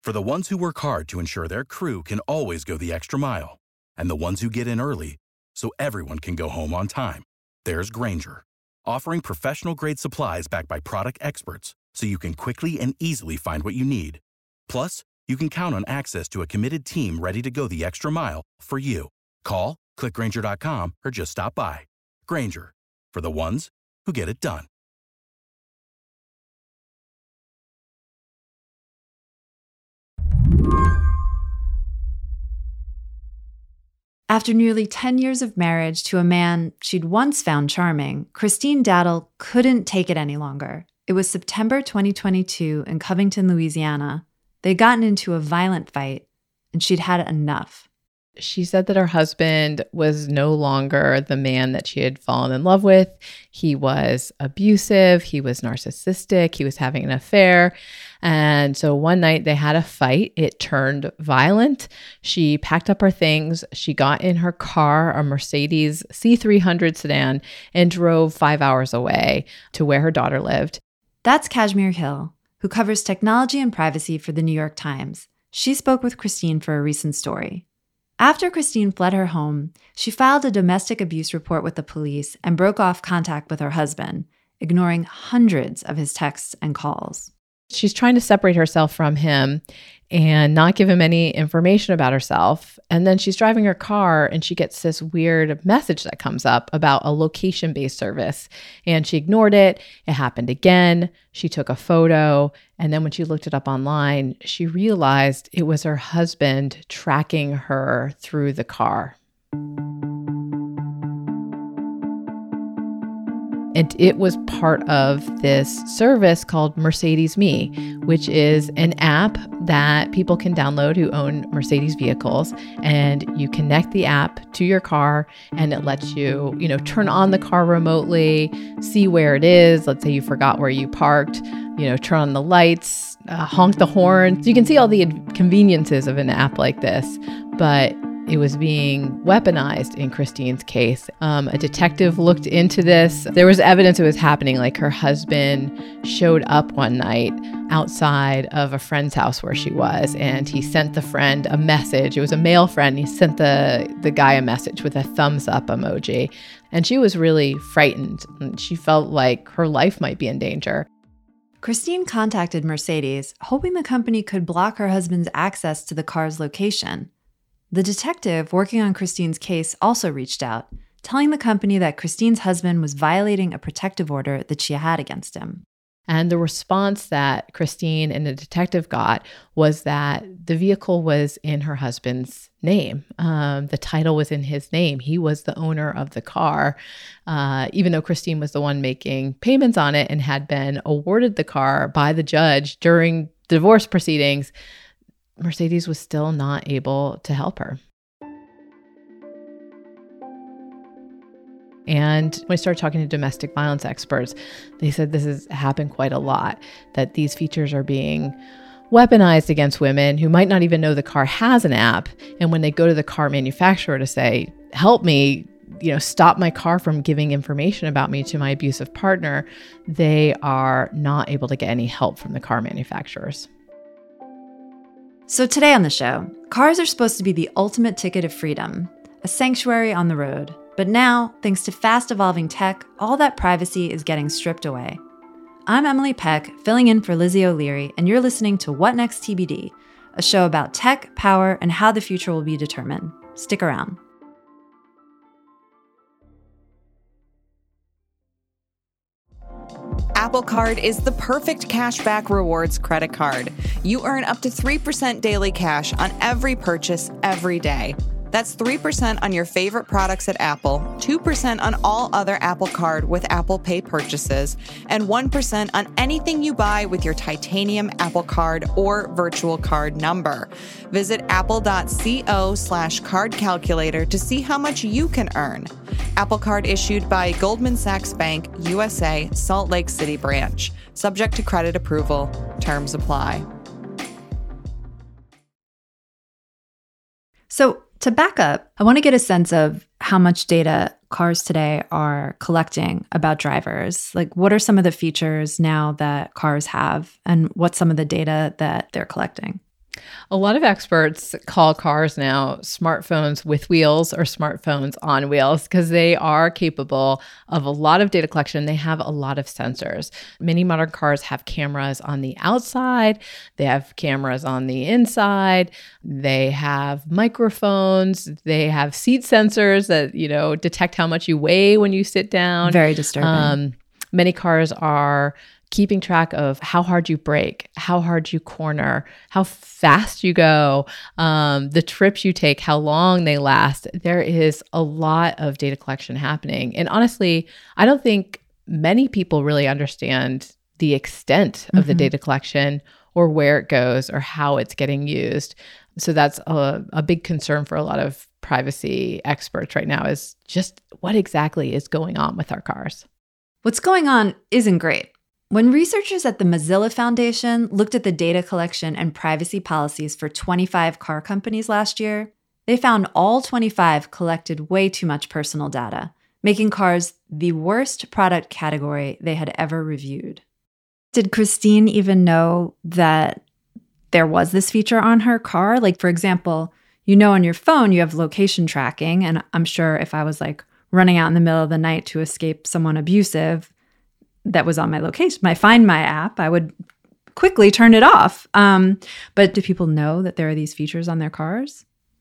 For the ones who work hard to ensure their crew can always go the extra mile, and the ones who get in early so everyone can go home on time, there's Grainger, offering professional-grade supplies backed by product experts so you can quickly and easily find what you need. Plus, you can count on access to a committed team ready to go the extra mile for you. Call, click Grainger.com, or just stop by. Grainger, for the ones who get it done. After nearly 10 years of marriage to a man she'd once found charming, Christine Daddle couldn't take it any longer. It was September 2022 in Covington, Louisiana. They'd gotten into a violent fight, and she'd had enough. She said that her husband was no longer the man that she had fallen in love with. He was abusive. He was narcissistic. He was having an affair. And so one night they had a fight. It turned violent. She packed up her things. She got in her car, a Mercedes C300 sedan, and drove 5 hours away to where her daughter lived. That's Kashmir Hill, who covers technology and privacy for the New York Times. She spoke with Christine for a recent story. After Christine fled her home, she filed a domestic abuse report with the police and broke off contact with her husband, ignoring hundreds of his texts and calls. She's trying to separate herself from him and not give him any information about herself. And then she's driving her car and she gets this weird message that comes up about a location-based service. And she ignored it. It happened again. She took a photo. And then when she looked it up online, she realized it was her husband tracking her through the car. And it was part of this service called Mercedes Me, which is an app that people can download who own Mercedes vehicles. And you connect the app to your car and it lets you, turn on the car remotely, see where it is. Let's say you forgot where you parked, turn on the lights, honk the horn. So you can see all the conveniences of an app like this. But it was being weaponized in Christine's case. A detective looked into this. There was evidence it was happening, like her husband showed up one night outside of a friend's house where she was, and he sent the friend a message. It was a male friend. He sent the guy a message with a thumbs up emoji. And she was really frightened. She felt like her life might be in danger. Christine contacted Mercedes, hoping the company could block her husband's access to the car's location. The detective working on Christine's case also reached out, telling the company that Christine's husband was violating a protective order that she had against him. And the response that Christine and the detective got was that the vehicle was in her husband's name. The title was in his name. He was the owner of the car, even though Christine was the one making payments on it and had been awarded the car by the judge during divorce proceedings. Mercedes was still not able to help her. And when I started talking to domestic violence experts, they said this has happened quite a lot, that these features are being weaponized against women who might not even know the car has an app. And when they go to the car manufacturer to say, help me, stop my car from giving information about me to my abusive partner, they are not able to get any help from the car manufacturers. So today on the show, cars are supposed to be the ultimate ticket of freedom, a sanctuary on the road. But now, thanks to fast evolving tech, all that privacy is getting stripped away. I'm Emily Peck, filling in for Lizzie O'Leary, and you're listening to What Next TBD, a show about tech, power, and how the future will be determined. Stick around. Apple Card is the perfect cashback rewards credit card. You earn up to 3% daily cash on every purchase every day. That's 3% on your favorite products at Apple, 2% on all other Apple Card with Apple Pay purchases, and 1% on anything you buy with your titanium Apple Card or virtual card number. Visit apple.co/card calculator to see how much you can earn. Apple Card issued by Goldman Sachs Bank, USA, Salt Lake City branch. Subject to credit approval. Terms apply. So to back up, I want to get a sense of how much data cars today are collecting about drivers. Like, what are some of the features now that cars have, and what's some of the data that they're collecting? A lot of experts call cars now smartphones with wheels or smartphones on wheels because they are capable of a lot of data collection. They have a lot of sensors. Many modern cars have cameras on the outside. They have cameras on the inside. They have microphones. They have seat sensors that, detect how much you weigh when you sit down. Very disturbing. Many cars are keeping track of how hard you brake, how hard you corner, how fast you go, the trips you take, how long they last. There is a lot of data collection happening. And honestly, I don't think many people really understand the extent of the data collection or where it goes or how it's getting used. So that's a big concern for a lot of privacy experts right now, is just what exactly is going on with our cars. What's going on isn't great. When researchers at the Mozilla Foundation looked at the data collection and privacy policies for 25 car companies last year, they found all 25 collected way too much personal data, making cars the worst product category they had ever reviewed. Did Christine even know that there was this feature on her car? Like, for example, on your phone, you have location tracking, and I'm sure if I was running out in the middle of the night to escape someone abusive that was on my location, my Find My app, I would quickly turn it off. But do people know that there are these features on their cars?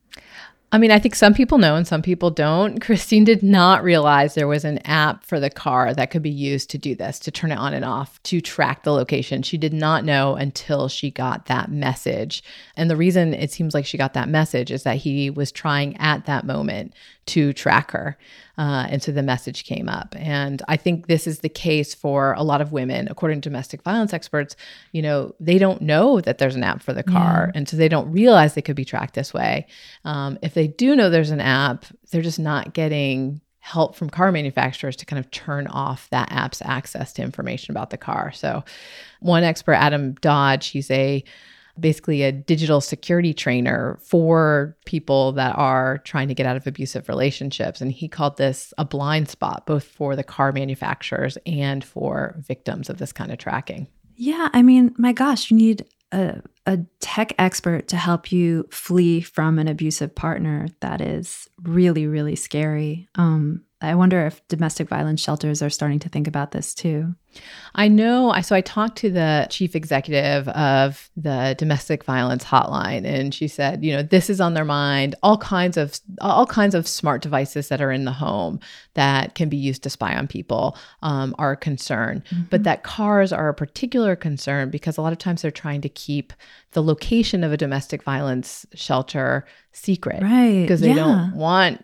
I mean, I think some people know and some people don't. Christine did not realize there was an app for the car that could be used to do this, to turn it on and off, to track the location. She did not know until she got that message. And the reason it seems like she got that message is that he was trying at that moment to track her. And so the message came up. And I think this is the case for a lot of women. According to domestic violence experts, they don't know that there's an app for the car. And so they don't realize they could be tracked this way. If they do know there's an app, they're just not getting help from car manufacturers to kind of turn off that app's access to information about the car. So one expert, Adam Dodge, he's basically a digital security trainer for people that are trying to get out of abusive relationships. And he called this a blind spot, both for the car manufacturers and for victims of this kind of tracking. Yeah, I mean, my gosh, you need a tech expert to help you flee from an abusive partner. That is really, really scary. I wonder if domestic violence shelters are starting to think about this too. I know. So I talked to the chief executive of the domestic violence hotline, and she said, this is on their mind. All kinds of smart devices that are in the home that can be used to spy on people are a concern, but that cars are a particular concern because a lot of times they're trying to keep the location of a domestic violence shelter secret, right? Because they don't want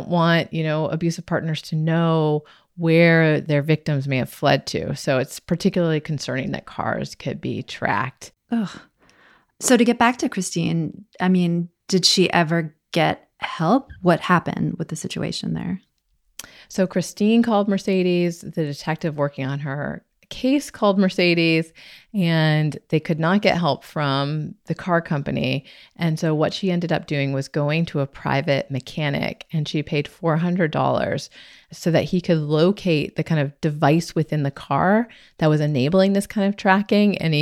abusive partners to know where their victims may have fled to. So it's particularly concerning that cars could be tracked. Ugh. So to get back to Christine, I mean, did she ever get help? What happened with the situation there? So Christine called Mercedes, the detective working on her case called Mercedes, and they could not get help from the car company. And so what she ended up doing was going to a private mechanic, and she paid $400 so that he could locate the kind of device within the car that was enabling this kind of tracking. And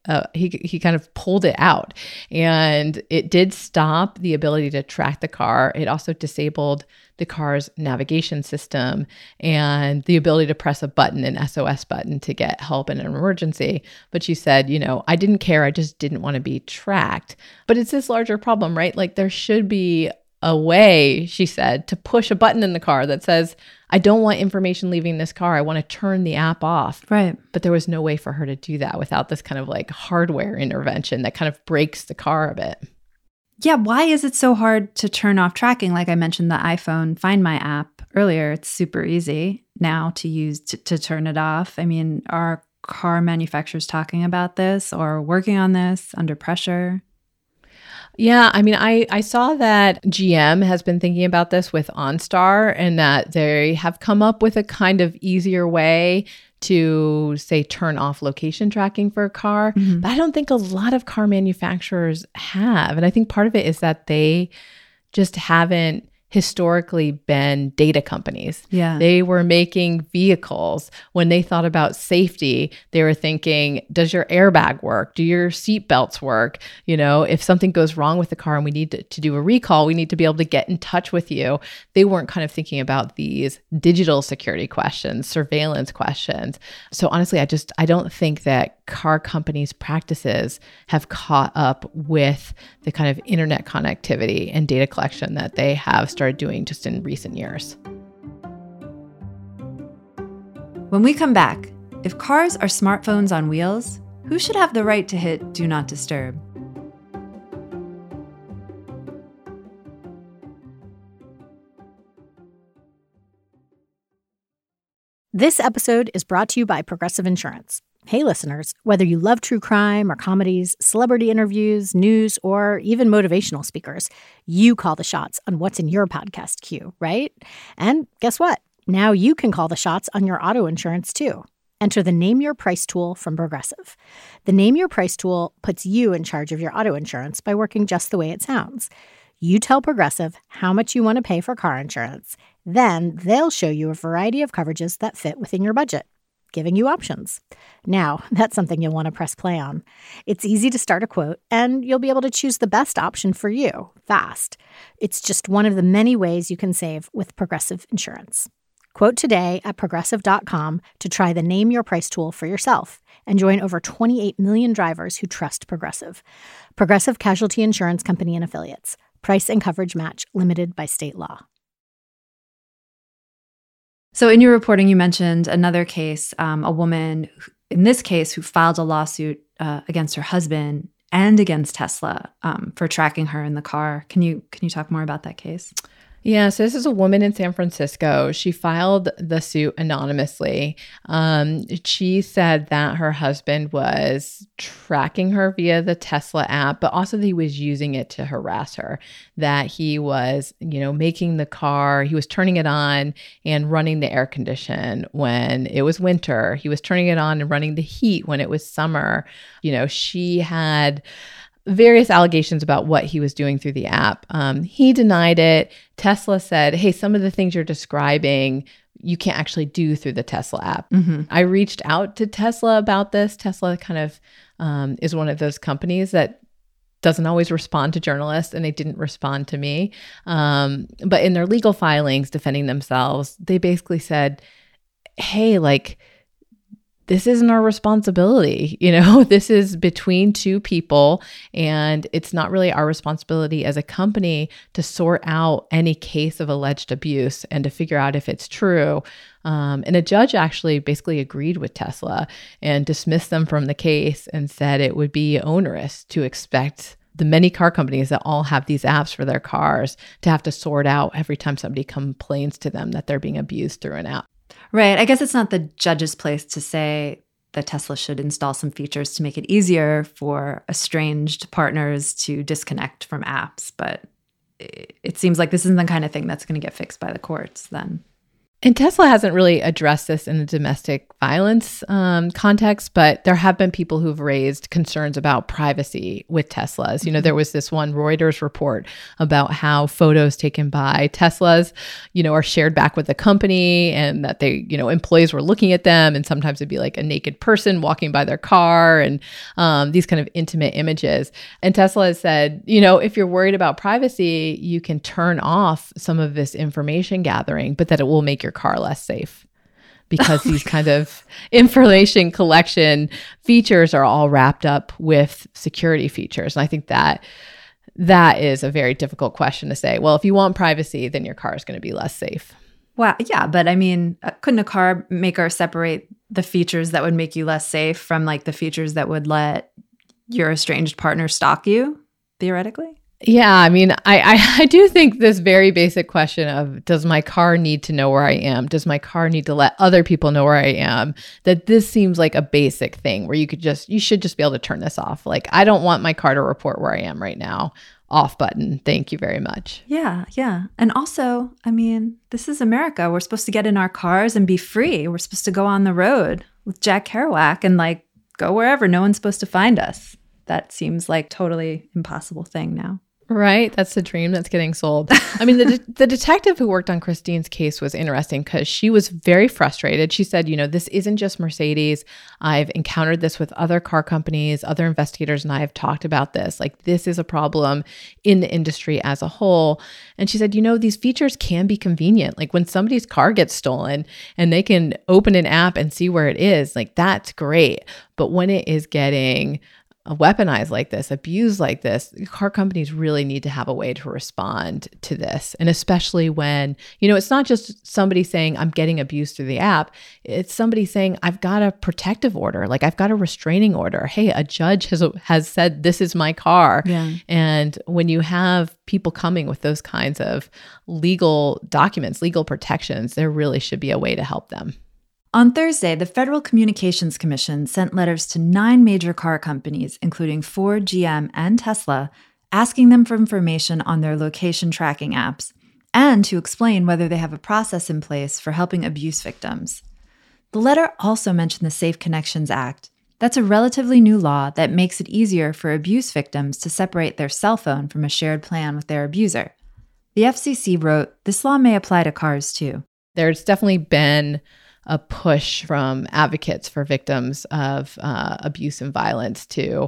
he kind of pulled it out, and it did stop the ability to track the car. It also disabled the car's navigation system and the ability to press a button, an SOS button, to get help in an emergency. But she said, I didn't care. I just didn't want to be tracked. But it's this larger problem, right? Like, there should be a way, she said, to push a button in the car that says, I don't want information leaving this car. I want to turn the app off. Right. But there was no way for her to do that without this kind of hardware intervention that kind of breaks the car a bit. Yeah, why is it so hard to turn off tracking? Like I mentioned, the iPhone Find My app earlier, it's super easy now to use to turn it off. I mean, are car manufacturers talking about this or working on this under pressure? Yeah, I mean, I saw that GM has been thinking about this with OnStar, and that they have come up with a kind of easier way to, say, turn off location tracking for a car. Mm-hmm. But I don't think a lot of car manufacturers have. And I think part of it is that they just haven't historically been data companies. Yeah. They were making vehicles. When they thought about safety, they were thinking, does your airbag work? Do your seat belts work? You know, if something goes wrong with the car and we need to do a recall, we need to be able to get in touch with you. They weren't kind of thinking about these digital security questions, surveillance questions. So honestly, I don't think that car companies' practices have caught up with the kind of internet connectivity and data collection that they have started doing just in recent years. When we come back, if cars are smartphones on wheels, who should have the right to hit Do Not Disturb? This episode is brought to you by Progressive Insurance. Hey, listeners, whether you love true crime or comedies, celebrity interviews, news, or even motivational speakers, you call the shots on what's in your podcast queue, right? And guess what? Now you can call the shots on your auto insurance, too. Enter the Name Your Price tool from Progressive. The Name Your Price tool puts you in charge of your auto insurance by working just the way it sounds. You tell Progressive how much you want to pay for car insurance. Then they'll show you a variety of coverages that fit within your budget, giving you options. Now, that's something you'll want to press play on. It's easy to start a quote, and you'll be able to choose the best option for you fast. It's just one of the many ways you can save with Progressive Insurance. Quote today at Progressive.com to try the Name Your Price tool for yourself and join over 28 million drivers who trust Progressive. Progressive Casualty Insurance Company and Affiliates. Price and coverage match limited by state law. So in your reporting, you mentioned another case, a woman, in this case, who filed a lawsuit against her husband and against Tesla for tracking her in the car. Can you talk more about that case? Yeah, so this is a woman in San Francisco. She filed the suit anonymously. She said that her husband was tracking her via the Tesla app, but also that he was using it to harass her, that he was, making the car, he was turning it on and running the air condition when it was winter. He was turning it on and running the heat when it was summer. She had various allegations about what he was doing through the app. He denied it. Tesla said, hey, some of the things you're describing, you can't actually do through the Tesla app. Mm-hmm. I reached out to Tesla about this. Tesla kind of is one of those companies that doesn't always respond to journalists, and they didn't respond to me. But in their legal filings defending themselves, they basically said, hey, this isn't our responsibility. This is between two people, and it's not really our responsibility as a company to sort out any case of alleged abuse and to figure out if it's true. And a judge actually basically agreed with Tesla and dismissed them from the case and said it would be onerous to expect the many car companies that all have these apps for their cars to have to sort out every time somebody complains to them that they're being abused through an app. Right. I guess it's not the judge's place to say that Tesla should install some features to make it easier for estranged partners to disconnect from apps. But it seems like this isn't the kind of thing that's going to get fixed by the courts then. And Tesla hasn't really addressed this in the domestic violence context, but there have been people who've raised concerns about privacy with Teslas. There was this one Reuters report about how photos taken by Teslas, are shared back with the company, and that they, employees were looking at them, and sometimes it'd be like a naked person walking by their car, and these kind of intimate images. And Tesla has said, if you're worried about privacy, you can turn off some of this information gathering, but that it will make your car less safe, because these kind of information collection features are all wrapped up with security features. And I think that is a very difficult question to say, well, if you want privacy, then your car is going to be less safe. Well, yeah, but I mean, couldn't a car maker separate the features that would make you less safe from the features that would let your estranged partner stalk you, theoretically? Yeah, I mean, I do think this very basic question of, does my car need to know where I am? Does my car need to let other people know where I am? That this seems like a basic thing where you should just be able to turn this off. I don't want my car to report where I am right now. Off button. Thank you very much. Yeah. And also, I mean, this is America. We're supposed to get in our cars and be free. We're supposed to go on the road with Jack Kerouac and go wherever. No one's supposed to find us. That seems like totally impossible thing now. Right? That's the dream that's getting sold. I mean, the detective who worked on Christine's case was interesting because she was very frustrated. She said, this isn't just Mercedes. I've encountered this with other car companies, other investigators, and I have talked about this. Like, this is a problem in the industry as a whole. And she said, these features can be convenient. Like when somebody's car gets stolen and they can open an app and see where it is, like that's great. But when it is getting weaponized like this, abused like this, car companies really need to have a way to respond to this. And especially when, it's not just somebody saying, I'm getting abused through the app. It's somebody saying, I've got a protective order. Like I've got a restraining order. Hey, a judge has said, this is my car. Yeah. And when you have people coming with those kinds of legal documents, legal protections, there really should be a way to help them. On Thursday, the Federal Communications Commission sent letters to 9 major car companies, including Ford, GM, and Tesla, asking them for information on their location tracking apps and to explain whether they have a process in place for helping abuse victims. The letter also mentioned the Safe Connections Act. That's a relatively new law that makes it easier for abuse victims to separate their cell phone from a shared plan with their abuser. The FCC wrote, this law may apply to cars too. There's definitely been a push from advocates for victims of abuse and violence to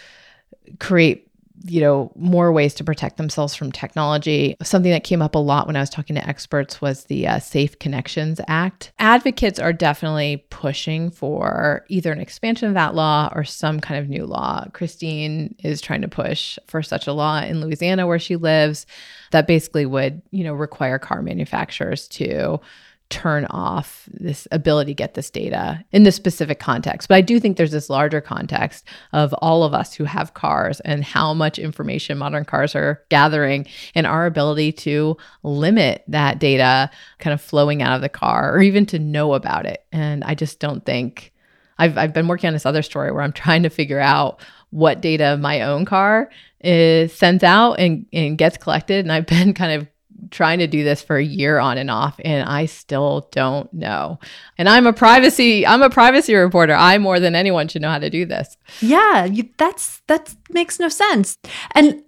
create, more ways to protect themselves from technology. Something that came up a lot when I was talking to experts was the Safe Connections Act. Advocates are definitely pushing for either an expansion of that law or some kind of new law. Christine is trying to push for such a law in Louisiana where she lives that basically would, require car manufacturers to turn off this ability to get this data in this specific context. But I do think there's this larger context of all of us who have cars and how much information modern cars are gathering and our ability to limit that data kind of flowing out of the car or even to know about it. And I just don't think I've been working on this other story where I'm trying to figure out what data my own car is sent out and gets collected. And I've been kind of trying to do this for a year on and off, and I still don't know. And I'm a privacy reporter. I more than anyone should know how to do this. Yeah, that makes no sense. And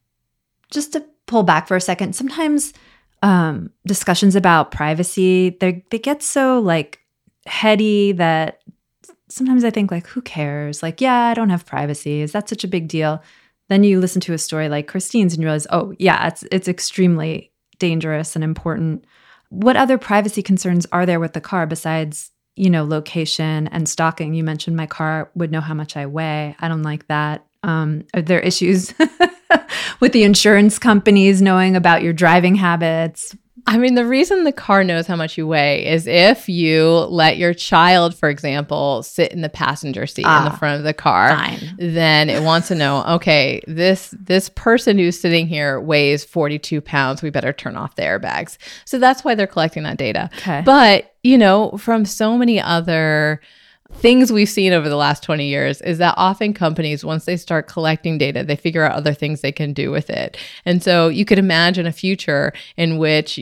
just to pull back for a second, sometimes discussions about privacy, they get so like heady that sometimes I think like, who cares? Like, yeah, I don't have privacy. Is that such a big deal? Then you listen to a story like Christine's and you realize, oh yeah, it's extremely dangerous and important. What other privacy concerns are there with the car besides, location and stalking? You mentioned my car would know how much I weigh. I don't like that. Are there issues with the insurance companies knowing about your driving habits? I mean, the reason the car knows how much you weigh is if you let your child, for example, sit in the passenger seat in the front of the car, then it wants to know, okay, this person who's sitting here weighs 42 pounds. We better turn off the airbags. So that's why they're collecting that data. Okay. But, from so many other things we've seen over the last 20 years is that often companies, once they start collecting data, they figure out other things they can do with it. And so you could imagine a future in which,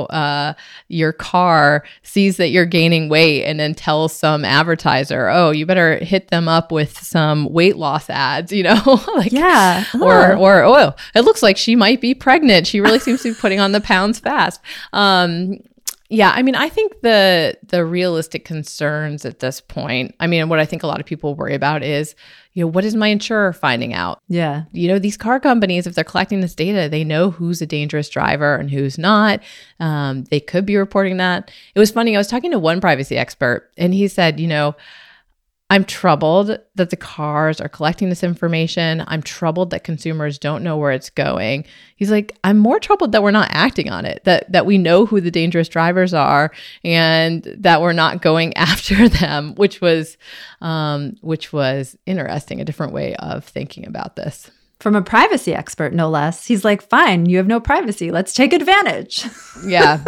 your car sees that you're gaining weight and then tells some advertiser, oh, you better hit them up with some weight loss ads, like, yeah. Or, oh, it looks like she might be pregnant. She really seems to be putting on the pounds fast. Yeah, I mean, I think the realistic concerns at this point, I mean, what I think a lot of people worry about is, what is my insurer finding out? Yeah. These car companies, if they're collecting this data, they know who's a dangerous driver and who's not. They could be reporting that. It was funny. I was talking to one privacy expert and he said, I'm troubled that the cars are collecting this information. I'm troubled that consumers don't know where it's going. He's like, I'm more troubled that we're not acting on it, that we know who the dangerous drivers are and that we're not going after them, which was interesting, a different way of thinking about this. From a privacy expert, no less. He's like, fine, you have no privacy. Let's take advantage. Yeah.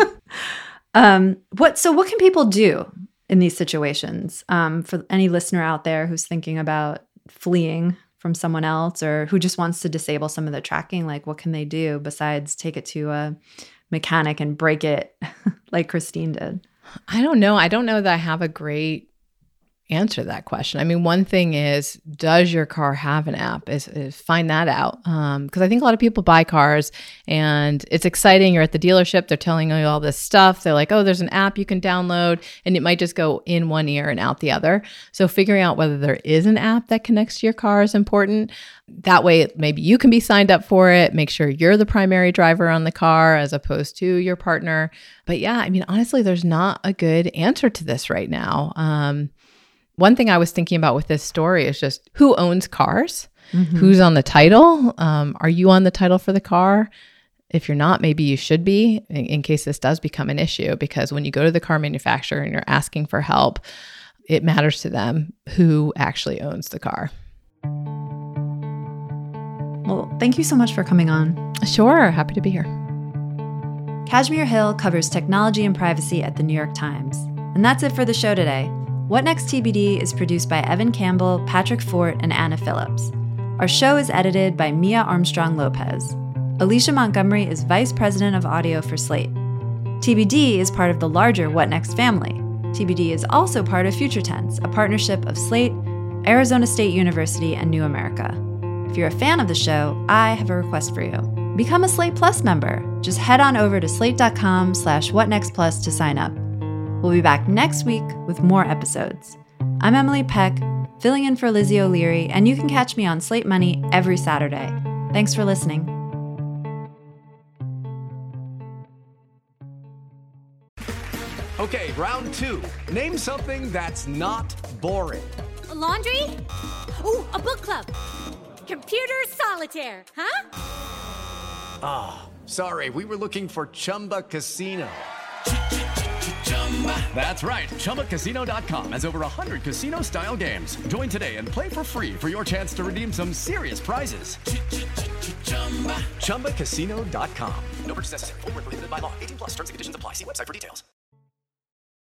What can people do in these situations? For any listener out there who's thinking about fleeing from someone else or who just wants to disable some of the tracking, like what can they do besides take it to a mechanic and break it like Christine did? I don't know. I don't know that I have a great answer that question. I mean, one thing is, does your car have an app? Is find that out. Because I think a lot of people buy cars and it's exciting. You're at the dealership. They're telling you all this stuff. They're like, oh, there's an app you can download, and it might just go in one ear and out the other. So figuring out whether there is an app that connects to your car is important. That way, maybe you can be signed up for it. Make sure you're the primary driver on the car as opposed to your partner. But yeah, I mean, honestly, there's not a good answer to this right now. One thing I was thinking about with this story is just who owns cars? Mm-hmm. Who's on the title? Are you on the title for the car? If you're not, maybe you should be in case this does become an issue, because when you go to the car manufacturer and you're asking for help, it matters to them who actually owns the car. Well, thank you so much for coming on. Sure. Happy to be here. Kashmir Hill covers technology and privacy at the New York Times. And that's it for the show today. What Next TBD is produced by Evan Campbell, Patrick Fort, and Anna Phillips. Our show is edited by Mia Armstrong Lopez. Alicia Montgomery is Vice President of Audio for Slate. TBD is part of the larger What Next family. TBD is also part of Future Tense, a partnership of Slate, Arizona State University, and New America. If you're a fan of the show, I have a request for you. Become a Slate Plus member. Just head on over to slate.com/whatnextplus to sign up. We'll be back next week with more episodes. I'm Emily Peck, filling in for Lizzie O'Leary, and you can catch me on Slate Money every Saturday. Thanks for listening. Okay, round two. Name something that's not boring. A laundry? Ooh, a book club. Computer solitaire, huh? Ah, oh, sorry, we were looking for Chumba Casino. That's right. ChumbaCasino.com has over 100 casino-style games. Join today and play for free for your chance to redeem some serious prizes. ChumbaCasino.com. No purchase necessary. Void where prohibited by law. 18+ terms and conditions apply. See website for details.